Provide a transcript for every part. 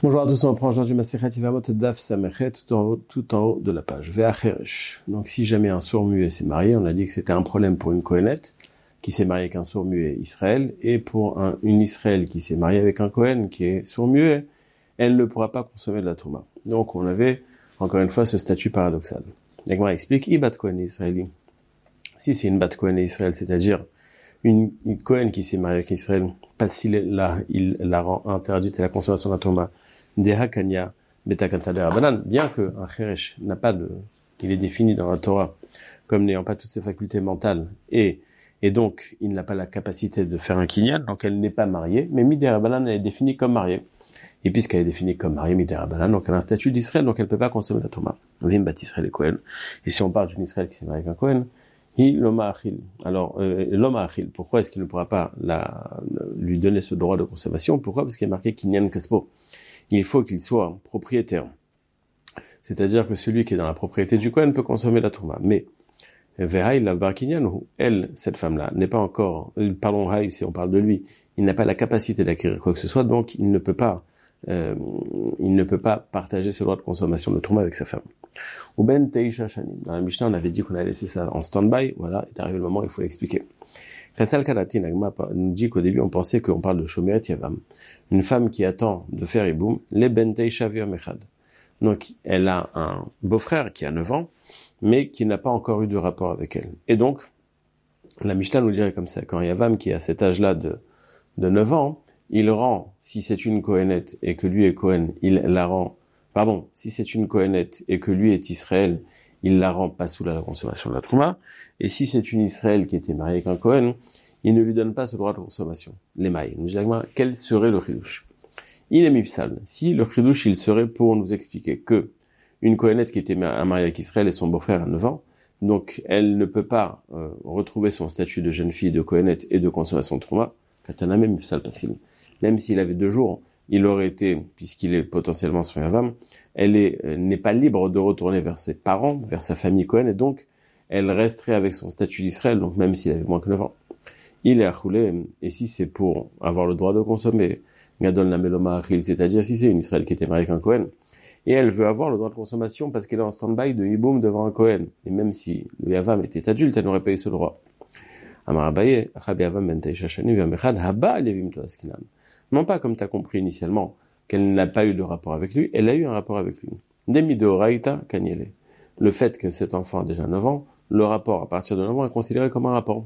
Bonjour à tous, on reprend aujourd'hui Masechet Yevamot Daf Samechet tout en haut de la page. Ve'acheresh. Donc si jamais un sourd-muet s'est marié, on a dit que c'était un problème pour une Kohenette qui s'est mariée avec un sourd-muet Israël, et pour une Israël qui s'est mariée avec un Kohen qui est sourd-muet, elle ne pourra pas consommer de la Touma. Donc on avait encore une fois ce statut paradoxal. L'Agma explique Ibat Kohen Israéli. Si c'est une Bat Kohen Israël, c'est-à-dire une Kohen qui s'est mariée avec Israël, pas s'il la rend interdite à la consommation de la Touma, Deha Kanya Betakanta de Rabbanan, bien que un Cheresh n'a pas il est défini dans la Torah comme n'ayant pas toutes ses facultés mentales et donc il n'a pas la capacité de faire un kinyan, donc elle n'est pas mariée, mais Midei Rabbanan elle est définie comme mariée. Et puisqu'elle est définie comme mariée, Midei Rabbanan, donc elle a un statut d'Israël, donc elle peut pas consommer la Touma. Vim bat Israël et Kohen. Et si on parle d'une Israël qui s'est mariée avec un Kohen, l'Oma Achil. Alors, l'Oma Achil, pourquoi est-ce qu'il ne pourra pas lui donner ce droit de consommation? Pourquoi? Parce qu'il est marqué Kinyan Kaspo. Il faut qu'il soit propriétaire. C'est-à-dire que celui qui est dans la propriété du Kohen peut consommer la Touma. Mais, Vehaï la Barkinyan, elle, cette femme-là, n'est pas encore, pardon, Haï, si on parle de lui, il n'a pas la capacité d'acquérir quoi que ce soit, donc il ne peut pas partager ce droit de consommation de Touma avec sa femme. Ou ben Teisha Shanim. Dans la Mishnah, on avait dit qu'on allait laisser ça en stand-by. Voilà, est arrivé le moment, il faut l'expliquer. Khasal Kalatin Agma nous dit qu'au début, on pensait qu'on parle de Shomeret Yavam. Une femme qui attend de faire Iboum, les ben Teisha Viom Echad. Donc, elle a un beau-frère qui a 9 ans, mais qui n'a pas encore eu de rapport avec elle. Et donc, la Mishnah nous dirait comme ça, quand Yavam qui a cet âge-là de 9 ans, il rend, si c'est une Kohenette et que lui est Kohen, il la rend, si c'est une Kohenette et que lui est Israël, il la rend pas sous la consommation de la Trouma. Et si c'est une Israël qui était mariée avec un Kohen, il ne lui donne pas ce droit de consommation. Les mailles. Nous disons, quel serait le chidouche? Il est mipsal. Si le chidouche, il serait pour nous expliquer que une Kohenette qui était mariée avec Israël et son beau-frère à 9 ans, donc elle ne peut pas retrouver son statut de jeune fille de Kohenette et de consommation de Trouma, katana même mipsal facile. Même s'il avait 2 jours, il aurait été, puisqu'il est potentiellement son Yavam, n'est pas libre de retourner vers ses parents, vers sa famille Kohen, et donc, elle resterait avec son statut d'Israël, donc même s'il avait moins que 9 ans. Il est achoulé, et si c'est pour avoir le droit de consommer, Gadol Nameloma Achil, c'est-à-dire si c'est une Israël qui était mariée avec un Kohen, et elle veut avoir le droit de consommation parce qu'elle est en stand-by de Hiboum devant un Kohen, et même si le Yavam était adulte, elle n'aurait pas eu ce droit. Amar Abaye, Achabi Yavam ben Teisha Shani, V'amechad, Haba Levim Toaskinan. Non pas comme tu as compris initialement, qu'elle n'a pas eu de rapport avec lui, elle a eu un rapport avec lui. Demi de Oraita Kanyele. Le fait que cet enfant a déjà 9 ans, le rapport à partir de 9 ans est considéré comme un rapport.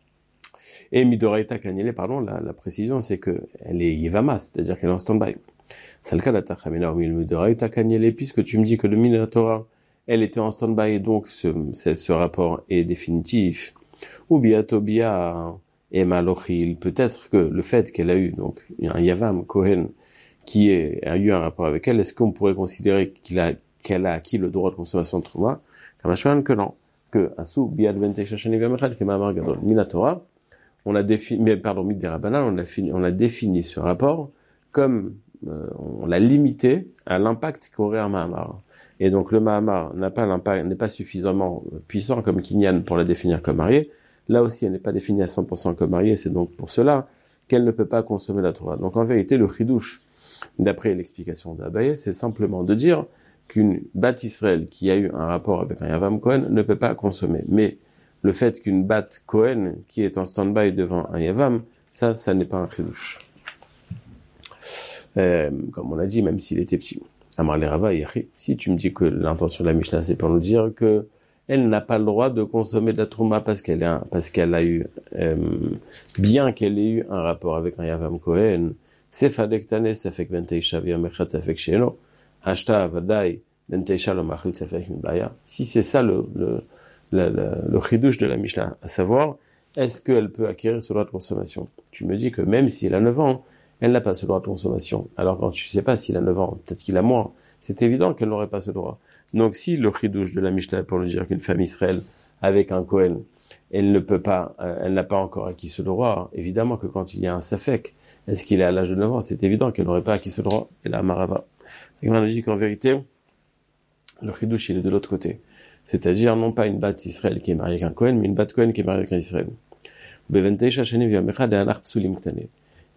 Et Midoraita Kanyele, la précision, c'est que elle est Yevama, c'est-à-dire qu'elle est en stand-by. C'est le cas d'Atachamina ou Midoraita Kanyele, puisque tu me dis que le Minatora, elle était en stand-by, et donc ce rapport est définitif. Ou Biatobia et Malochil, peut-être que le fait qu'elle a eu donc un Yavam Kohen qui a eu un rapport avec elle, est-ce qu'on pourrait considérer qu'elle a acquis le droit de consommation de Trouma? Kamashwan que non, que Asu Biad Bentei Shashani V'amechad Kemamar Gadol Minatora, on a défini Midei Rabbanan, on a défini ce rapport comme on l'a limité à l'impact qu'aurait un Mahamar. Et donc le Mahamar n'est pas suffisamment puissant comme Kinyan pour la définir comme mariée. Là aussi, elle n'est pas définie à 100% comme mariée, c'est donc pour cela qu'elle ne peut pas consommer la Torah. Donc en vérité, le chidouche, d'après l'explication d'Abaye, c'est simplement de dire qu'une Bat Israël qui a eu un rapport avec un Yavam Kohen ne peut pas consommer. Mais le fait qu'une Bat Kohen qui est en stand-by devant un Yavam, ça n'est pas un chidouche. Comme on l'a dit, même s'il était petit. Amar le Rava Yachi, si tu me dis que l'intention de la Mishnah, c'est pour nous dire que elle n'a pas le droit de consommer de la Trouma parce qu'elle a eu, bien qu'elle ait eu un rapport avec un Yavam Kohen, c'est Fadektane, ça fait que Benteisha Viamechat, ça fait que Sheno, Ashta Vadai, Benteisha Lomachil, ça fait que Mbaya. Si c'est ça le chidouche de la Mishnah, à savoir, est-ce qu'elle peut acquérir ce droit de consommation? Tu me dis que même si elle a 9 ans, elle n'a pas ce droit de consommation. Alors quand tu sais pas s'il a 9 ans, peut-être qu'il a moins, c'est évident qu'elle n'aurait pas ce droit. Donc si le chidouche de la Mishnah pour nous dire qu'une femme Israël avec un Kohen, elle n'a pas encore acquis ce droit, évidemment que quand il y a un Safek, est-ce qu'il est à l'âge de 9 ans, c'est évident qu'elle n'aurait pas acquis ce droit. Et là, Marava. Et on a dit qu'en vérité, le chidouche, il est de l'autre côté. C'est-à-dire, non pas une Bat Israël qui est mariée avec un Kohen, mais une Bat Kohen qui est mariée avec un Israël.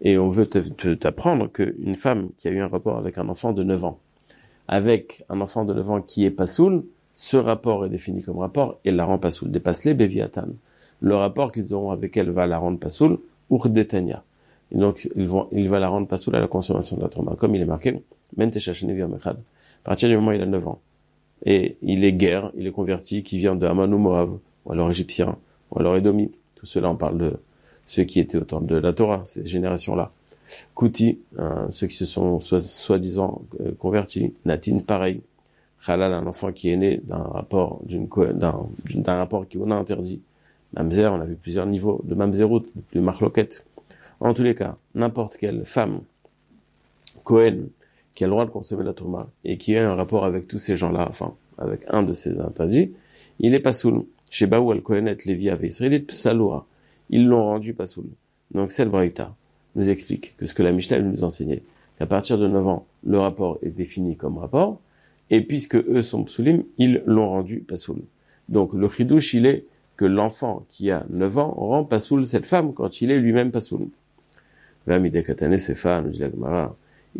Et on veut t'apprendre qu'une femme qui a eu un rapport avec un enfant de 9 ans, avec un enfant de 9 ans qui est pasoul, ce rapport est défini comme rapport et la rend pasoul. Dépasse-les beviatan. Le rapport qu'ils auront avec elle va la rendre pasoul, urdetania. Et donc, il va la rendre pasoul à la consommation de la trauma. Comme il est marqué, à partir du moment où il a 9 ans, et il est guerre, il est converti, qui vient de Ammon ou Moab, ou alors égyptien, ou alors édomi. Tout cela, on parle de ceux qui étaient au temps de la Torah, ces générations-là. Kouti, ceux qui se sont soi-disant convertis. Natin, pareil. Halal, un enfant qui est né d'un rapport d'un rapport qui on a interdit. Mamzer, on a vu plusieurs niveaux de mamzerout, de marloquette. En tous les cas, n'importe quelle femme, Cohen, qui a le droit de consommer la tourma et qui a un rapport avec tous ces gens-là, enfin, avec un de ces interdits, il est pasoul. Chez Baou al-Kohenet, Lévi avait israélite, psaloura. Ils l'ont rendu pasoul. Donc, c'est le Braïta nous explique que ce que la Mishnah nous enseignait, qu'à partir de 9 ans, le rapport est défini comme rapport, et puisque eux sont psoulim, ils l'ont rendu pasoul. Donc, le chidouche, il est que l'enfant qui a 9 ans rend pasoul cette femme quand il est lui-même pasoul. Vamide katane sefa, nous dit la Gemara,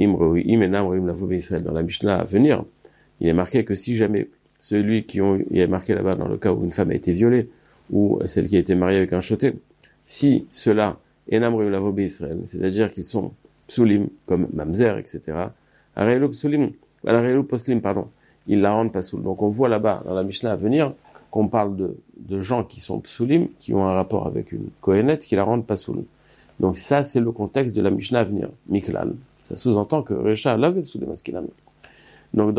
dans la Mishnah à venir, il est marqué que si jamais il est marqué là-bas dans le cas où une femme a été violée, ou celle qui a été mariée avec un choté, si cela enam roim lavo Israël, c'est-à-dire qu'ils sont psulim, comme mamzer, etc., arelu psulim, arelu poslim, pardon, ils la rendent pas soul. Donc on voit là-bas, dans la Mishnah à venir, qu'on parle de gens qui sont psulim, qui ont un rapport avec une kohénette, qui la rendent pas soul. Donc ça, c'est le contexte de la Mishnah à venir. Miklal. Ça sous-entend que Recha l'avait psulim askinan. Donc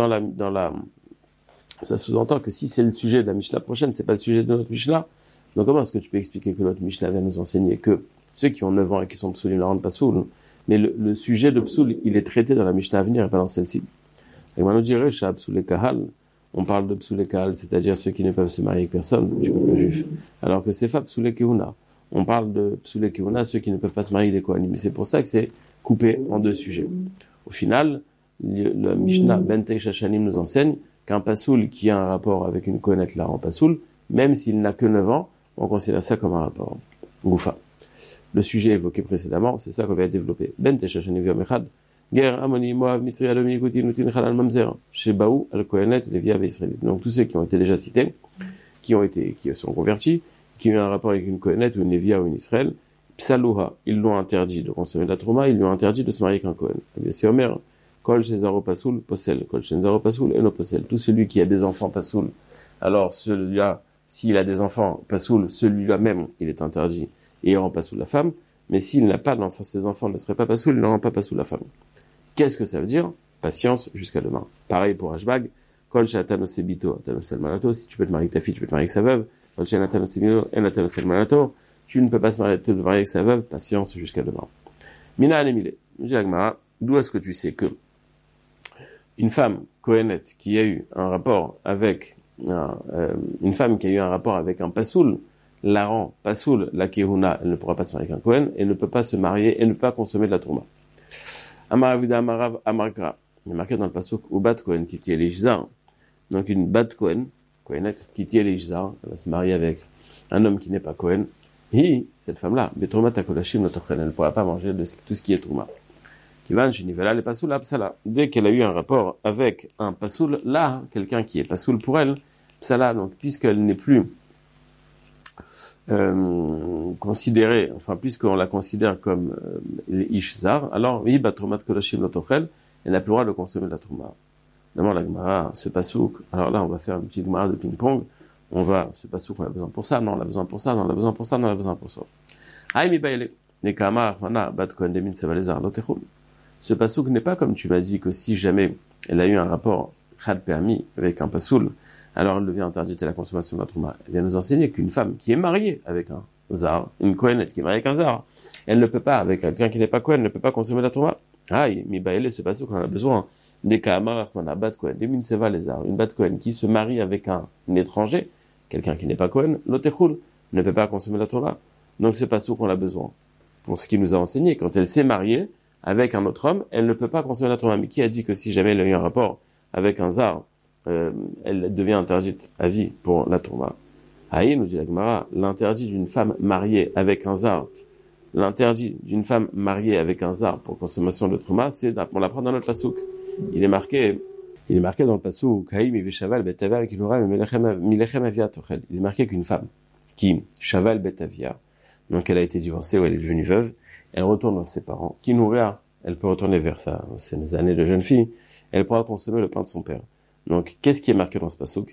ça sous-entend que si c'est le sujet de la Mishnah prochaine, c'est pas le sujet de notre Mishnah. Donc comment est-ce que tu peux expliquer que notre Mishnah vient nous enseigner que ceux qui ont 9 ans et qui sont psoulim ne rendent pas soul? Mais le sujet de psoul, il est traité dans la Mishnah à venir et pas dans celle-ci. Et maintenant, on dirait, psoulé kahal, on parle de psoulé kahal, c'est-à-dire ceux qui ne peuvent se marier avec personne, du peuple juif. Alors que c'est pas psoulé kehuna. On parle de psoulé kehuna, ceux qui ne peuvent pas se marier avec des kohanim. Mais c'est pour ça que c'est coupé en deux sujets. Au final, le Mishnah Bentei Shashanim nous enseigne qu'un pasoul qui a un rapport avec une kohénette la rend pasoul, même s'il n'a que 9 ans, on considère ça comme un rapport. Goufa. Le sujet évoqué précédemment, c'est ça qu'on va développer. Bentei Shashanim Yom Ger, Amoni, Moab, Mitzri, Adomi, Gouti, Nutin, Chalal, Mamzer, Shebaou, Al-Kohenet, Lévi, Israélite. Donc tous ceux qui ont été déjà cités, qui sont convertis, qui ont eu un rapport avec une Kohenet ou une Lévia ou une Israël, Psalouha, ils l'ont interdit de consommer de la Trouma, ils lui ont interdit de se marier avec un Kohen. C'est Omer, Kol Shezaro Pasoul, Posel, Kol Shenzaro Pasoul, Eno Posel. Tout celui qui a des enfants Pasoul, alors celui-là, s'il a des enfants Pasoul, celui-là même, il est interdit et il rend Pasoul la femme. Mais s'il n'a pas d'enfants, ses enfants ne seraient pas Pasoul, il ne rend pas Pasoul la femme. Qu'est-ce que ça veut dire? Patience jusqu'à demain. Pareil pour Ashbag. Kol Shatano Sebito, Atano Selmanato. Si tu peux te marier avec ta fille, tu peux te marier avec sa veuve. Kol Shatano Sebito, Atano Selmanato. Tu ne peux pas te marier avec sa veuve. Patience jusqu'à demain. Mina Anemile. D'où est-ce que tu sais que une femme kohénette qui a eu un rapport avec une femme qui a eu un rapport avec un pasoul la rend pasoul, la kehuna, elle ne pourra pas se marier avec un kohen, elle ne peut pas se marier, elle ne peut pas consommer de la trouma. Amaravida Amarav Amargra. Il est marqué dans le pasuk Ubat Kohen qui tient les Jzar. Donc une Bat Kohen, Kohenette, qui tient les Jzar, elle va se marier avec un homme qui n'est pas Kohen. Et cette femme-là, Betrouma Takolashim Notochen, elle ne pourra pas manger de tout ce qui est Trouma. Kivan Shinivela le pasoul Psala. Dès qu'elle a eu un rapport avec un pasoul, là, quelqu'un qui est pasoul pour elle, Psala, donc puisqu'elle n'est plus considérée, enfin puisqu'on la considère comme Ishzar, alors oui, Batromat Kolashim Lotochel, elle n'a plus le droit de consommer de la Trouma. D'abord la Gemara, ce pasouk, alors là on va faire une petite Gemara de ping-pong, ce pasouk on a besoin pour ça, non on a besoin pour ça, non on a besoin pour ça, non on a besoin pour ça. Aïmi Baile, Nekama, Mana, Bat Kohen Demin Savalezar Lotechul. Ce pasouk n'est pas comme tu m'as dit que si jamais elle a eu un rapport Khad Permi avec un pasoul, alors elle devient interdite à la consommation de la Trouma. Elle vient nous enseigner qu'une femme qui est mariée avec un Zar, une Kohenette qui est mariée avec un Zar, elle ne peut pas, avec quelqu'un qui n'est pas Kohen, ne peut pas consommer la Trouma. Aïe, mi baile, ce pasouk on a besoin. Des Kahamar, Bat Kohen, des Minseva les Zar, une Bat Kohen qui se marie avec un étranger, quelqu'un qui n'est pas Kohen, l'Otechul, ne peut pas consommer la Trouma. Donc ce pasouk on a besoin. Pour ce qu'il nous a enseigné, quand elle s'est mariée avec un autre homme, elle ne peut pas consommer la Trouma. Mais qui a dit que si jamais elle a eu un rapport avec un Zar, elle devient interdite à vie pour la Trouma? Aïe, nous dit la Gemara, l'interdit d'une femme mariée avec un Zar l'interdit d'une femme mariée avec un zar pour consommation de trouma, on l'apprend dans notre pasouk. Il est marqué dans le pasouk, il est marqué qu'une femme qui shaval betavia, donc elle a été divorcée ou elle est devenue veuve, elle retourne vers ses parents, qui nourrit, elle peut retourner vers ses années de jeune fille, elle pourra consommer le pain de son père. Donc, qu'est-ce qui est marqué dans ce pasouk?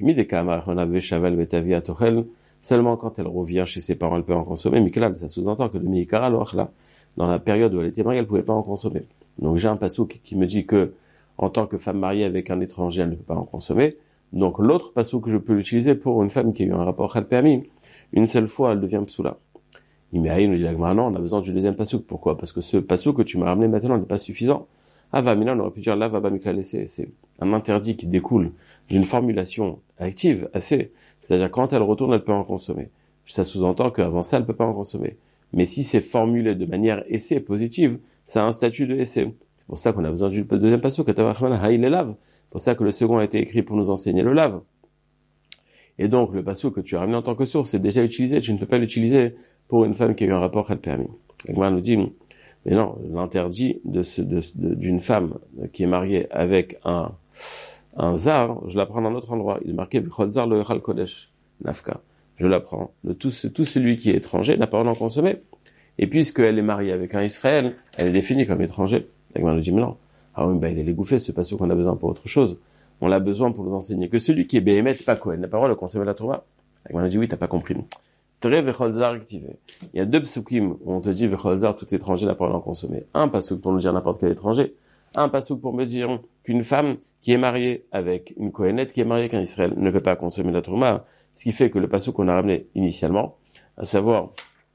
Seulement quand elle revient chez ses parents, elle peut en consommer. Miklal, ça sous-entend que dans la période où elle était mariée, elle pouvait pas en consommer. Donc, j'ai un pasouk qui me dit que, en tant que femme mariée avec un étranger, elle ne peut pas en consommer. Donc, l'autre pasouk que je peux l'utiliser pour une femme qui a eu un rapport permis, une seule fois, elle devient psoula. Iméaï nous dit non, on a besoin du deuxième pasouk. Pourquoi? Parce que ce pasouk que tu m'as ramené maintenant n'est pas suffisant. Avamina, on aurait pu dire là, va miklal, c'est un interdit qui découle d'une formulation active, assez. C'est-à-dire, quand elle retourne, elle peut en consommer. Ça sous-entend qu'avant ça, elle peut pas en consommer. Mais si c'est formulé de manière essai positive, ça a un statut de essai. C'est pour ça qu'on a besoin du deuxième pasouk, c'est pour ça que le second a été écrit pour nous enseigner le lave. Et donc, le pasouk que tu as ramené en tant que source, c'est déjà utilisé, tu ne peux pas l'utiliser pour une femme qui a eu un rapport permis. L'Agma nous dit, mais non, l'interdit d'une femme qui est mariée avec un zar, je l'apprends dans un autre endroit. Il est marqué, B'chol zar lo yochal kodesh, nafka. Je l'apprends. Tout celui qui est étranger n'a pas le droit d'en consommer. Et puisqu'elle est mariée avec un Israël, elle est définie comme étranger. L'Agma nous dit, mais non. Ah oui, il est gouffé, ce pasouk qu'on a besoin pour autre chose. On l'a besoin pour nous enseigner que celui qui est béhémet, pas Kohen, n'a pas le droit de consommer la trouma. L'Agma nous dit, oui, t'as pas compris. Très vecholzar activé. Il y a deux psukim où on te dit vecholzar, tout étranger n'a pas le droit d'en consommer. Un pasuk pour nous dire n'importe quel étranger. Un pasuk pour me dire qu'une femme qui est mariée avec une Kohénette, qui est mariée avec un Israël, ne peut pas consommer la trouma. Ce qui fait que le pasuk qu'on a ramené initialement, à savoir,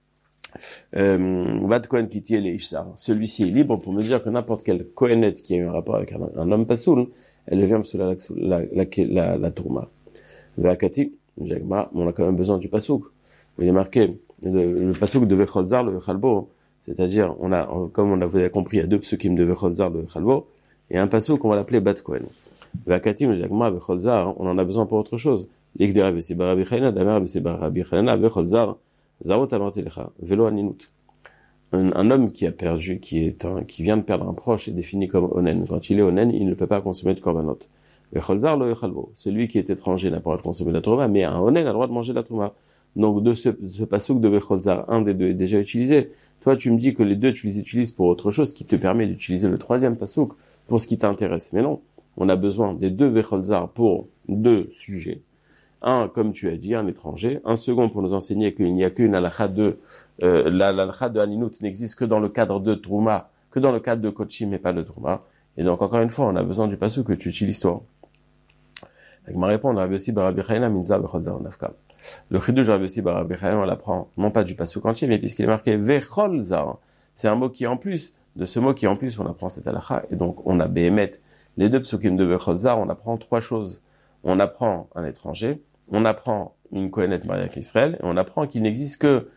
Vat Kohen Kitié le Ishsar, celui-ci est libre pour me dire que n'importe quelle Kohénette qui a eu un rapport avec un homme pasoul, elle devient la trouma. Vakati, on a quand même besoin du pasuk. Il est marqué le pasouk de Vecholzar, le Vechalbo, c'est-à-dire, comme on avait compris, il y a deux psukim de Vecholzar, le Vechalbo, et un pasouk qu'on va l'appeler Bat Kohen. Vakatim, le Jagma, Vecholzar, on en a besoin pour autre chose. L'Ikdera, Vesibara Bichayna, Damer, Vesibara Bichayna, Vecholzar, Zarot Amartelecha, Velo Aninut. Un homme qui a perdu, qui vient de perdre un proche est défini comme Onen. Quand il est Onen, il ne peut pas consommer de korbanot. Vecholzar, le Vechalbo. Celui qui est étranger n'a pas le droit de consommer de la trouma, mais un Onen a le droit de manger de la trouma. Donc, de ce pasouk de Vecholzar, un des deux est déjà utilisé. Toi, tu me dis que les deux, tu les utilises pour autre chose qui te permet d'utiliser le troisième pasouk pour ce qui t'intéresse. Mais non. On a besoin des deux Vecholzar pour deux sujets. Un, comme tu as dit, un étranger. Un second pour nous enseigner qu'il n'y a qu'une halakha l'halakha de Aninut n'existe que dans le cadre de Trouma, que dans le cadre de Kochim, mais pas de Trouma. Et donc, encore une fois, on a besoin du pasouk que tu utilises toi. Avec ma réponse, Rabbi Yossi bar Rabbi Chaina minza Vecholzar nafka. Le chidouj Rabbi Yossi bar Rabbi Chaina, on l'apprend non pas du pasouk entier, mais puisqu'il est marqué Vecholzar. C'est un mot qui en plus, de ce mot qui en plus, on apprend cette halakha. Et donc, on a Behemet, les deux psukim de Vecholzar, on apprend trois choses. On apprend un étranger, on apprend une Kohénette mariée avec Israël, et on apprend qu'il n'existe que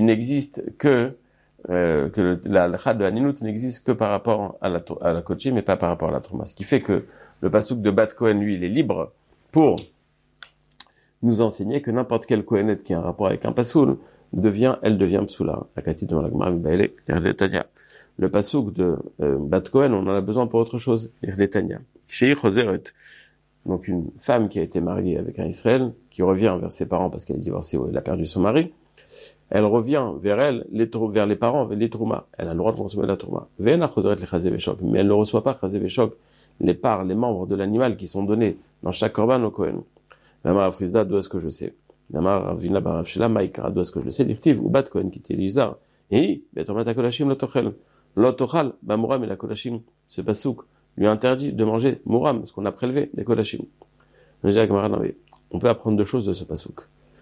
la halakha de Haninut n'existe que par rapport à la Kochim, mais pas par rapport à la Trouma. Ce qui fait que le pasuk de Bat Kohen, lui, il est libre pour nous enseigner que n'importe quelle Kohénette qui a un rapport avec un pasoul elle devient psoula. Le pasuk de Bat Kohen, on en a besoin pour autre chose. Donc une femme qui a été mariée avec un Israël, qui revient vers ses parents parce qu'elle est divorcée ou elle a perdu son mari, elle revient vers les parents, vers les troumas. Elle a le droit de consommer la trouma. Mais elle ne reçoit pas les parts, les membres de l'animal qui sont donnés dans chaque korban au Kohen. Namar Afrizda, d'où est-ce que je sais? Namar Avina Barafshila, Maïkara, d'où est-ce que je sais? Dirtiv, ou Bat Kohen, qui était Lizar. Et, Betomat Akolashim, Lotochel. Lotochal, Bamuram et la Kolashim. Ce pasouk lui interdit de manger Muram, ce qu'on a prélevé des Kolashim. On peut apprendre deux choses de ce pasouk.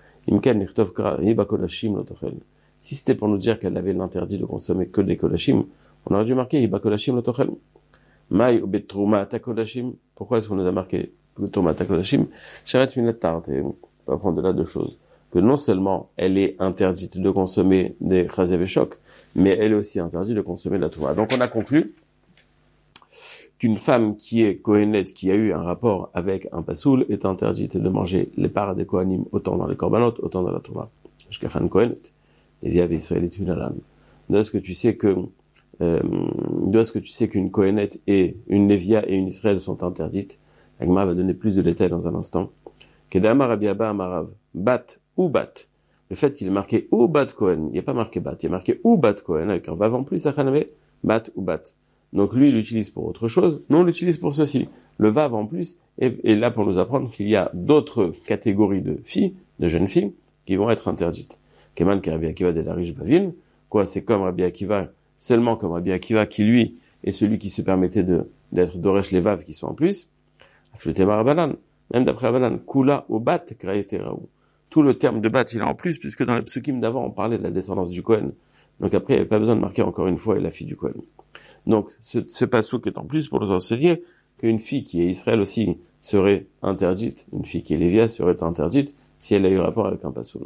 Si c'était pour nous dire qu'elle avait l'interdit de consommer que des Kolashim, on aurait dû marquer Hiba Kolashim Lotochel. Maï ou Betrouma Takolashim. Pourquoi est-ce qu'on nous a marqué Betrouma Takolashim? Sharet Minetar. On peut apprendre de là deux choses. Que non seulement elle est interdite de consommer des Chazev et Shok, mais elle est aussi interdite de consommer de la Trouma. Donc on a conclu qu'une femme qui est Kohénette, qui a eu un rapport avec un pasoul, est interdite de manger les parts des Kohanim, autant dans les korbanot, autant dans la Trouma. Shkachan Kohénette. Les via Israël est une alane. D'où est-ce que tu sais que d'où est-ce que tu sais qu'une Kohénette et une Lévia et une Israël sont interdites? Agma va donner plus de détails dans un instant. Kedama Rabbi Abba Amarav, bat ou bat. Le fait qu'il est marqué ou bat Kohen, il n'y a pas marqué bat, il est marqué ou bat Kohen avec un vav en plus à Chanave, bat ou bat. Donc lui, il l'utilise pour autre chose, nous on l'utilise pour ceci. Le vav en plus est là pour nous apprendre qu'il y a d'autres catégories de filles, de jeunes filles, qui vont être interdites. Keman qui Rabbi Akiva de la riche Bavil, quoi, c'est comme Rabbi Akiva, seulement comme Rabbi Akiva qui lui est celui qui se permettait d'être Doresh les vav qui sont en plus. Afluté Marabanan. Même d'après Abanan, Kula ou Bat Kraeteraou. Tout le terme de Bat, il est en plus, puisque dans les psukim d'avant, on parlait de la descendance du Kohen. Donc après, il n'y avait pas besoin de marquer encore une fois la fille du Kohen. Donc, ce passouk est en plus pour nous enseigner qu'une fille qui est Israël aussi serait interdite. Une fille qui est Lévia serait interdite si elle a eu rapport avec un passouk.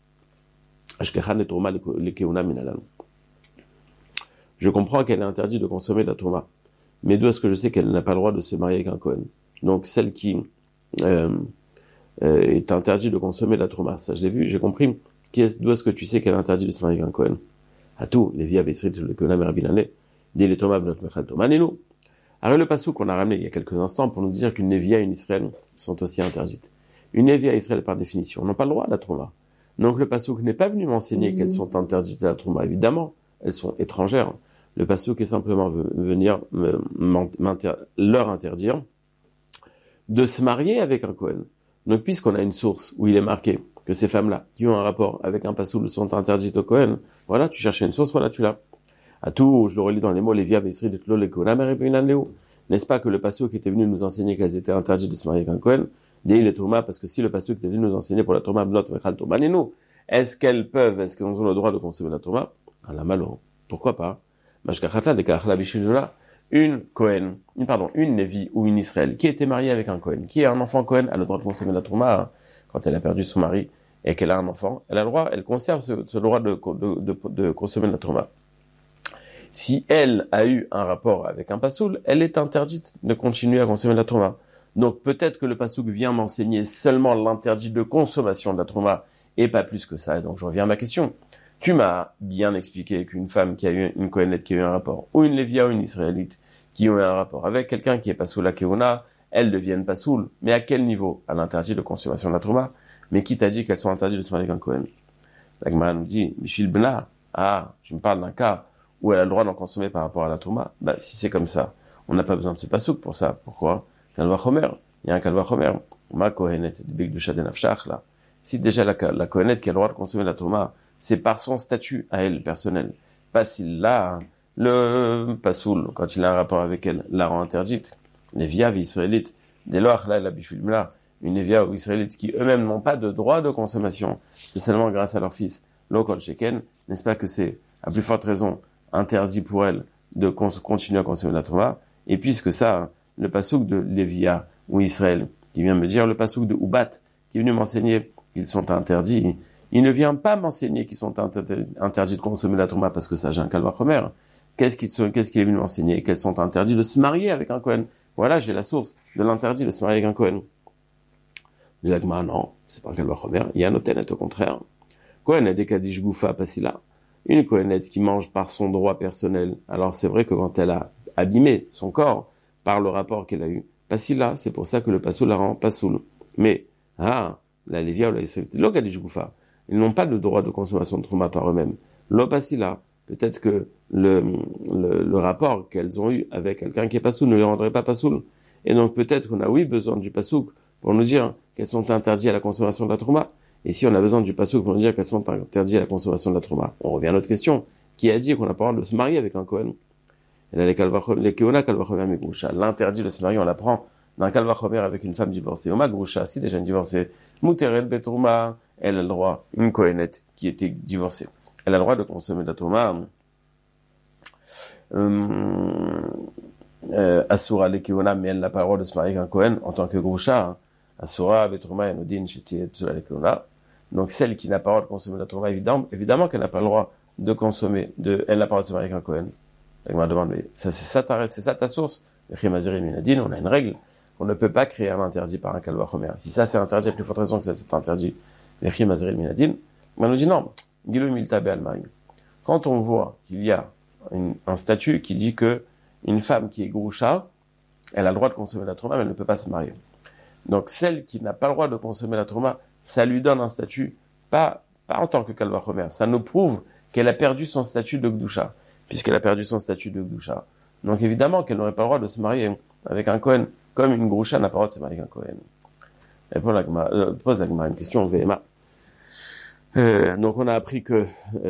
Je comprends qu'elle est interdite de consommer de la tourma. Mais d'où est-ce que je sais qu'elle n'a pas le droit de se marier avec un Kohen? Donc, celle qui est interdit de consommer la trouma. Ça, je l'ai vu, j'ai compris. D'où est-ce que tu sais qu'elle est interdite de se marier avec un Kohen? À tout, les vies avaient le Kohen Merabilané, dit les Thomas, notre Mechal Thomas, et nous. Alors, le passou qu'on a ramené il y a quelques instants pour nous dire qu'une Névia et une Israël sont aussi interdites. Une Névia et Israël, par définition, n'ont pas le droit à la trouma. Donc, le passou n'est pas venu m'enseigner qu'elles sont interdites à la trouma. Évidemment, elles sont étrangères. Le passou est simplement venir leur interdire de se marier avec un Kohen. Donc, puisqu'on a une source où il est marqué que ces femmes-là, qui ont un rapport avec un passoul, sont interdites au Kohen, voilà, tu cherchais une source, voilà, tu l'as. À tout, je le relis dans les mots, les via vesri de tlo le Kohen, n'est-ce pas que le passoul qui était venu nous enseigner qu'elles étaient interdites de se marier avec un Kohen, dit les Thomas, parce que si le passoul qui était venu nous enseigner pour la Thomas, notre Mechal Thomas, et nous, est-ce qu'elles ont le droit de consommer la Thomas? À la malo. Pourquoi pas? Une Lévi ou une Israël qui était mariée avec un Kohen, qui a un enfant Kohen, a le droit de consommer la Trouma, hein, quand elle a perdu son mari et qu'elle a un enfant, elle a le droit, elle conserve ce droit de consommer la Trouma. Si elle a eu un rapport avec un passoul, elle est interdite de continuer à consommer la Trouma. Donc peut-être que le passouk vient m'enseigner seulement l'interdit de consommation de la Trouma et pas plus que ça. Et donc je reviens à ma question. Tu m'as bien expliqué qu'une femme qui a eu une Kohénette qui a eu un rapport, ou une Lévia ou une Israélite qui ont eu un rapport avec quelqu'un qui est pas sous la Keuna, elles deviennent pas soul. Mais à quel niveau? À l'interdit de consommation de la Trouma. Mais qui t'a dit qu'elles sont interdites de se marier avec un Kohen? La Gemara nous dit, Michil Bna, tu me parles d'un cas où elle a le droit d'en consommer par rapport à la Trouma. Bah, si c'est comme ça, on n'a pas besoin de ce pasouk pour ça. Pourquoi? Kalva Chomer. Il y a un Kalva Chomer. Ma Kohénette, le big de Shadenafshach, là. Si déjà la Kohénette qui a le droit de consommer la Trouma, c'est par son statut à elle, personnel. Pas s'il l'a, le pasoul, quand il a un rapport avec elle, la rend interdite. Les viaves israélites, dès lors, là, la bifulmla, une via ou israélite qui eux-mêmes n'ont pas de droit de consommation, c'est seulement grâce à leur fils, l'okol sheken, n'est-ce pas que c'est, à plus forte raison, interdit pour elle de continuer à consommer la Torah, et puisque ça, le pasouk de Lévia ou Israël, qui vient me dire le pasouk de Ubat, qui est venu m'enseigner qu'ils sont interdits, il ne vient pas m'enseigner qu'ils sont interdits de consommer la Torah parce que ça, j'ai un calva chomer. Qu'est-ce qu'il est venu m'enseigner? Qu'elles sont interdits de se marier avec un Kohen. Voilà, j'ai la source de l'interdit de se marier avec un Kohen. Je dis, non, c'est pas un calva chomer. Il y a un otenet au contraire. Kohen a des kadish goufa pasila. Une Kohenette qui mange par son droit personnel. Alors c'est vrai que quand elle a abîmé son corps par le rapport qu'elle a eu, pasila, c'est pour ça que le pasoul la rend pasoul. Mais, la Lévia ou la Israélite, lo kadish goufa. Ils n'ont pas le droit de consommation de trauma par eux-mêmes. L'opacilla, peut-être que le rapport qu'elles ont eu avec quelqu'un qui est pasoul ne les rendrait pas pasoul. Et donc peut-être qu'on a besoin du pasouk pour nous dire qu'elles sont interdites à la consommation de la trauma. Et si on a besoin du pasouk pour nous dire qu'elles sont interdites à la consommation de la trauma, on revient à notre question. Qui a dit qu'on n'a pas le droit de se marier avec un Kohen? Et là, les keona kalvachomer megroucha. L'interdit de se marier, on l'apprend d'un kalvachomer avec une femme divorcée. Oma groucha, si déjà une divorcée, muteret betrouma, elle a le droit, une Kohénette qui était divorcée, elle a le droit de consommer de la Touma, Asura lekeona, mais elle n'a pas le droit de se marier avec un Kohen en tant que Groucha. Asura, Betrouma, Enodin, Chiti, Tsula lekeona. Donc celle qui n'a pas le droit de consommer de la Touma, évidemment qu'elle n'a pas le droit de consommer, elle n'a pas le droit de se marier avec un Kohen. Elle m'a demandé, c'est ça ta source? On a une règle, on ne peut pas créer un interdit par un calva chomer. Si ça c'est interdit, il y a plus forte raison que ça c'est interdit. On nous dit non, Gilou Milta Be'almaï. quand on voit qu'il y a un statut qui dit que une femme qui est groucha, elle a le droit de consommer la trouma, mais elle ne peut pas se marier. Donc celle qui n'a pas le droit de consommer la trouma, ça lui donne un statut, pas en tant que kalvachomer, ça nous prouve qu'elle a perdu son statut de gdusha, puisqu'elle a perdu son statut de gdusha. Donc évidemment qu'elle n'aurait pas le droit de se marier avec un Kohen, comme une groucha n'a pas le droit de se marier avec un Kohen. Elle pose la Gemara une question, VMA. Donc on a appris que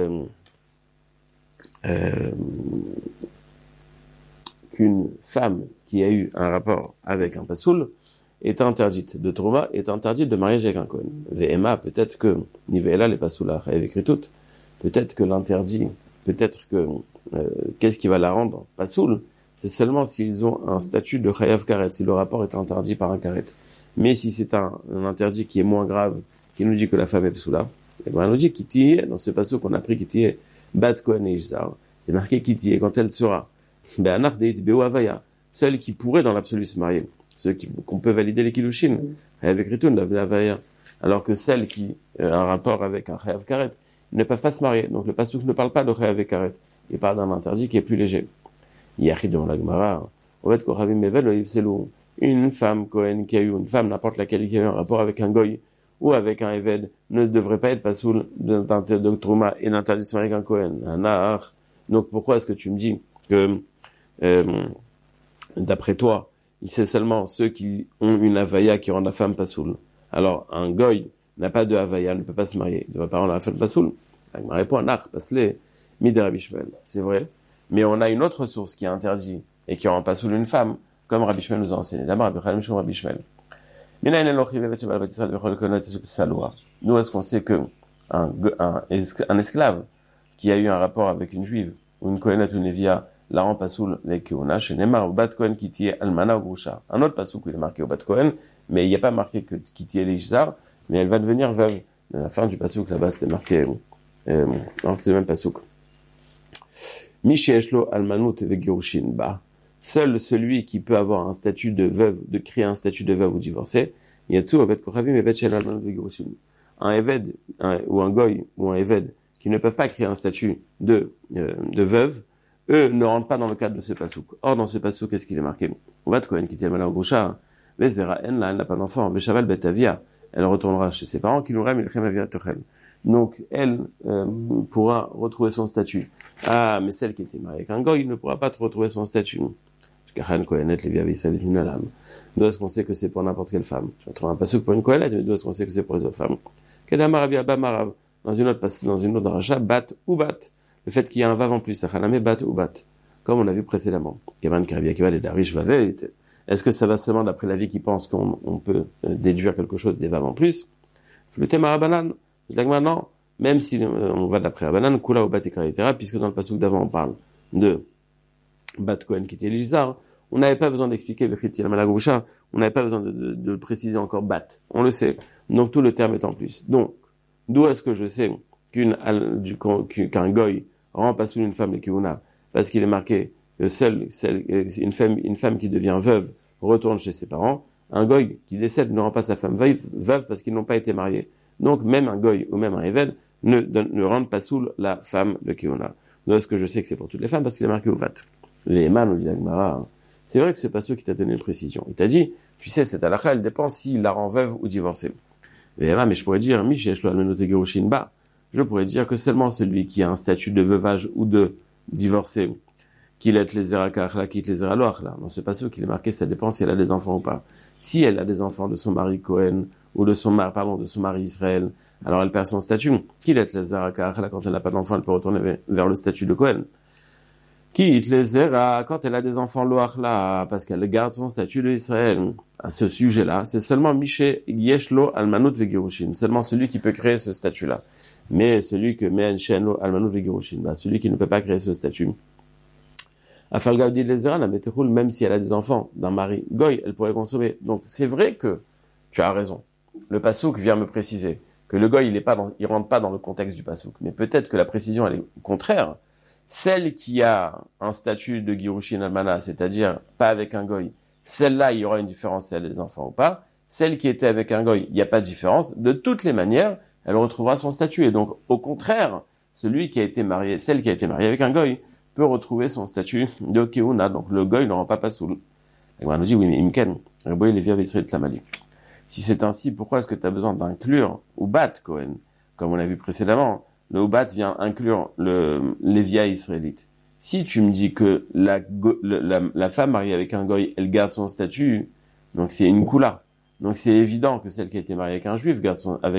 qu'une femme qui a eu un rapport avec un pasoul est interdite de trouma, est interdite de mariage avec un Kohen. VMA, peut-être que Nivela les pasoulas avec tout, peut-être que l'interdit, peut-être que qu'est-ce qui va la rendre pasoul, c'est seulement s'ils ont un statut de chayav karet, si le rapport est interdit par un karet. Mais si c'est un interdit qui est moins grave, qui nous dit que la femme est pasoula, et bien on nous dit Kiti, dans ce passage qu'on a pris Kiti, Bat Kohen et Ishzar, il est marqué Kiti, et quand elle sera, celle qui pourrait dans l'absolu se marier, ceux qu'on peut valider les kilushin, avec Ritoun, alors que celles qui ont un rapport avec un chayav karet, ils ne peuvent pas se marier. Donc le pasuk ne parle pas de chayav karet, il parle d'un interdit qui est plus léger. Yachid dans la Gemara, une femme Kohen qui a eu, une femme n'importe laquelle qui a eu un rapport avec un goy ou avec un éved ne devrait pas être pasoul de trouma et d'interdit de se marier avec un Kohen, un nahar. Donc pourquoi est-ce que tu me dis que d'après toi, c'est seulement ceux qui ont une avaya qui rend la femme pasoul? Alors un goy n'a pas de avaya, ne peut pas se marier, il ne devrait pas rendre la femme pasoul. Il me répond nach, passe-les, midé Rabbi Shmuel. C'est vrai, mais on a une autre source qui est interdite et qui rend pasoul une femme, comme Rabbi Shmuel nous a enseigné. D'abord, Rabbi Shmuel. Nous, est-ce qu'on sait que un esclave qui a eu un rapport avec une juive, ou une kohenet ou une lévia, la rend pasoul les keuna, chez Neymar, ou bat kohen qui t'y est almana ou groucha. Un autre pasoul qui est marqué au bat kohen, mais il n'y a pas marqué que qui t'y est l'ishzar, mais elle va devenir veuve. À la fin du pasouk, là-bas, c'était marqué, non, c'est le même pasouk. Misheshlo almanut vegirushin ba. Seul celui qui peut avoir un statut de veuve, de créer un statut de veuve ou divorcé, yatsu evet kochavim evet shel almanut vegirushin. Un éved, ou un goy, ou un éved, qui ne peuvent pas créer un statut de veuve, eux ne rentrent pas dans le cadre de ce pasouk. Or, dans ce pasouk, qu'est-ce qu'il est marqué? Vat kohen qui almana ou groucha, vezera en là, elle n'a pas d'enfant, veshaval betavia, elle retournera chez ses parents, qui nous rem ilchem avia tochel. Donc, elle pourra retrouver son statut. Ah, mais celle qui était mariée avec un goy ne pourra pas retrouver son statut. D'où est-ce qu'on sait que c'est pour n'importe quelle femme? Tu vas trouver un pasouk pour une kohelet, mais d'où est-ce qu'on sait que c'est pour les autres femmes? Dans une autre rachat, bat ou bat. Le fait qu'il y ait un vav en plus, bat ou bat. Comme on l'a vu précédemment. Est-ce que ça va seulement d'après l'avis qui pense qu'on peut déduire quelque chose des vav en plus? Non, même si on va d'après Rabbanan, kula ou bat etc., puisque dans le pasouk d'avant on parle de bat kohen qui était l'izar, on n'avait pas besoin d'expliquer on n'avait pas besoin de préciser encore bat. On le sait. Donc tout le terme est en plus. Donc, d'où est-ce que je sais qu'un goy rend pasoul une femme et kiuna? Parce qu'il est marqué que une femme qui devient veuve retourne chez ses parents. Un goy qui décède ne rend pas sa femme veuve parce qu'ils n'ont pas été mariés. Donc même un goy ou même un éved ne rend pasoul la femme de kiuna. Donc est-ce que je sais que c'est pour toutes les femmes parce qu'il est marqué au vat. Véhéman, nous dit la Gemara, c'est vrai que c'est pas ceux qui t'a donné une précision. Il t'a dit, tu sais, cette halakha, elle dépend s'il la rend veuve ou divorcée. Véhéman, mais je pourrais dire, je pourrais dire que seulement celui qui a un statut de veuvage ou de divorcé, qu'il est les zérakachla, quitte les zéraloachla. Non, c'est pas ceux qui est marqué, ça dépend si elle a des enfants ou pas. Si elle a des enfants de son mari Cohen, ou de son mari Israël, alors elle perd son statut. Qu'il est les zérakachla, quand elle n'a pas d'enfants, elle peut retourner vers le statut de Cohen. Quitte les zéra, quand elle a des enfants loachla, parce qu'elle garde son statut de Israël. À ce sujet-là, c'est seulement Miché Yeshlo Almanut Vegirushin, seulement celui qui peut créer ce statut-là. Mais celui que Me'en Shenlo Almanut Vegirushin, celui qui ne peut pas créer ce statut. Afal Gaudi Lezera, la météroule, même si elle a des enfants d'un mari goy, elle pourrait consommer. Donc, c'est vrai que tu as raison. Le pasouk vient me préciser que le goy, il rentre pas dans le contexte du pasouk. Mais peut-être que la précision, elle est au contraire. Celle qui a un statut de Girushin Almana, c'est-à-dire pas avec un goy, celle-là, il y aura une différence si elle a des enfants ou pas. Celle qui était avec un goy, il n'y a pas de différence. De toutes les manières, elle retrouvera son statut. Et donc, au contraire, celui qui a été marié, celle qui a été mariée avec un goy, peut retrouver son statut de keuna. Donc le goy ne rend pas pasoul. Et on nous dit, oui, mais imken, Rabbi Levi Israël Tlamali. Si c'est ainsi, pourquoi est-ce que tu as besoin d'inclure Ubat Cohen? Comme on l'a vu précédemment, le Ubat vient inclure les via israélites. Si tu me dis que la femme mariée avec un goy, elle garde son statut, donc c'est une kula. Donc c'est évident que celle qui a été mariée avec un juif garde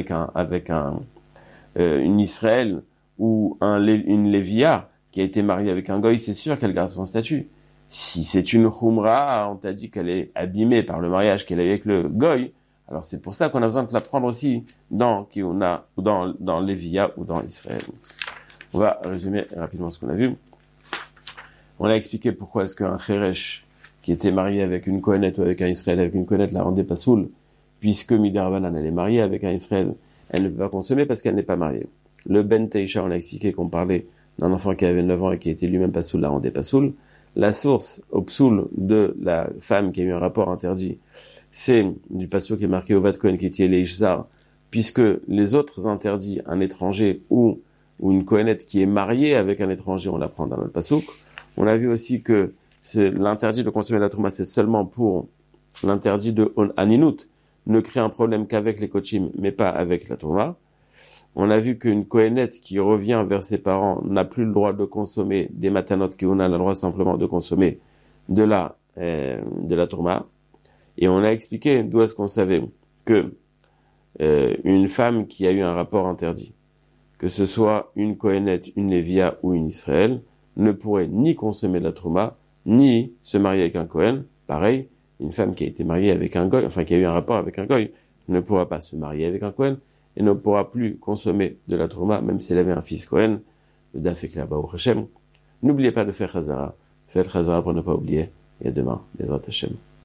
une Israël ou une Lévia qui a été mariée avec un goy, c'est sûr qu'elle garde son statut. Si c'est une Khumra, on t'a dit qu'elle est abîmée par le mariage qu'elle a eu avec le goy, alors c'est pour ça qu'on a besoin de la prendre aussi dans Kiuna, ou dans Lévia, ou dans Israël. On va résumer rapidement ce qu'on a vu. On a expliqué pourquoi est-ce qu'un Cheresh qui était marié avec une Kohenet ou avec un Israël, avec une Kohenet, la rendait pas soul, puisque Midarbanan, elle est mariée avec un Israël, elle ne peut pas consommer parce qu'elle n'est pas mariée. Le Ben Teisha, on a expliqué qu'on parlait d'un enfant qui avait 9 ans et qui était lui-même pas soul, la rendait pas soul. La source au psoul de la femme qui a eu un rapport interdit, c'est du passouk qui est marqué au Vat Kohen qui est l'Ishzar, puisque les autres interdits, un étranger ou une Kohenet qui est mariée avec un étranger, on l'apprend dans notre passouk. On a vu aussi que l'interdit de consommer la trouma, c'est seulement pour l'interdit de Aninut, ne crée un problème qu'avec les kochim, mais pas avec la trouma. On a vu qu'une Kohenet qui revient vers ses parents n'a plus le droit de consommer des matanot, qui on a le droit simplement de consommer de la trouma. Et on a expliqué d'où est-ce qu'on savait que une femme qui a eu un rapport interdit, que ce soit une Kohenet, une Lévia ou une Israël, ne pourrait ni consommer de la trouma, ni se marier avec un Kohen. Pareil, une femme qui a été mariée avec un goy, enfin qui a eu un rapport avec un goy, ne pourra pas se marier avec un Kohen et ne pourra plus consommer de la trouma, même si elle avait un fils Kohen, le Dafek là-bas au Hashem. N'oubliez pas de faire Chazara. Faites Chazara pour ne pas oublier. Et à demain, Bezrat Hashem.